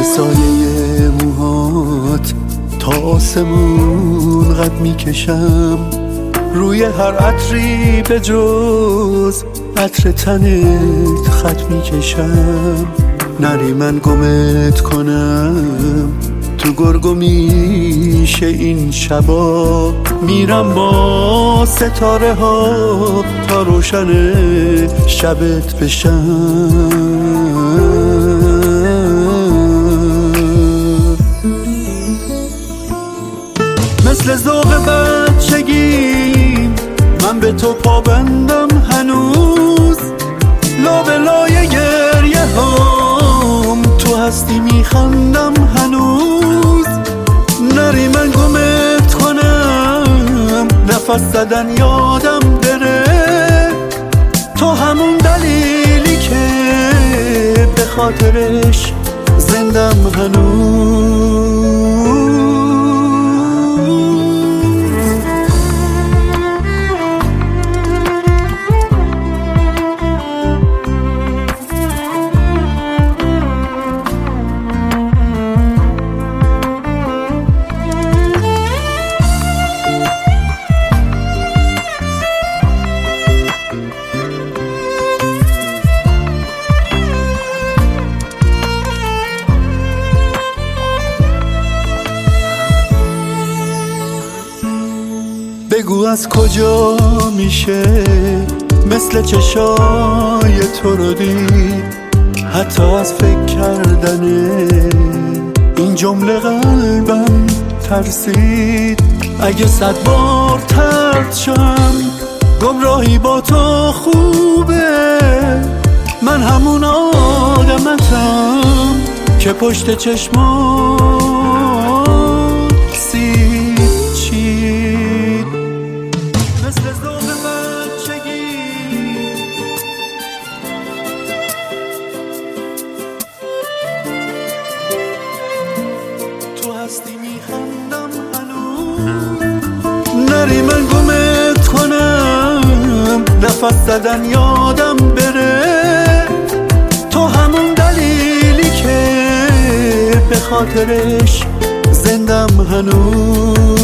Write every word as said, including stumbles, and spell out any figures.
سایه موهات تا آسمون قد میکشم، روی هر عطری به جز عطر تنت خط میکشم. نری من گمت کنم تو گرگ و میشه این شبا، میرم با ستاره ها تا روشن شبت بشم. مثل ذوق بچگی من به تو پابندم هنوز، لابلای گریه هم تو هستی میخندم هنوز. نری من گمت کنم نفس زدن یادم بره، تو همون دلیلی که به خاطرش زندم هنوز. بگو از کجا میشه مثل چشای تو رو دید، حتی از فکر کردن این جمله قلبم ترسید. اگه صد بار طرد شم گمراهی با تو خوبه، من همون آدمتم که پشت چشمان سید چید. مثل ذوق بچگی تو هستی میخندم هنوز. نری من گمت کنم نفس زدن یادم بره، تو همون دلیلی که به خاطرش زندم هنوز.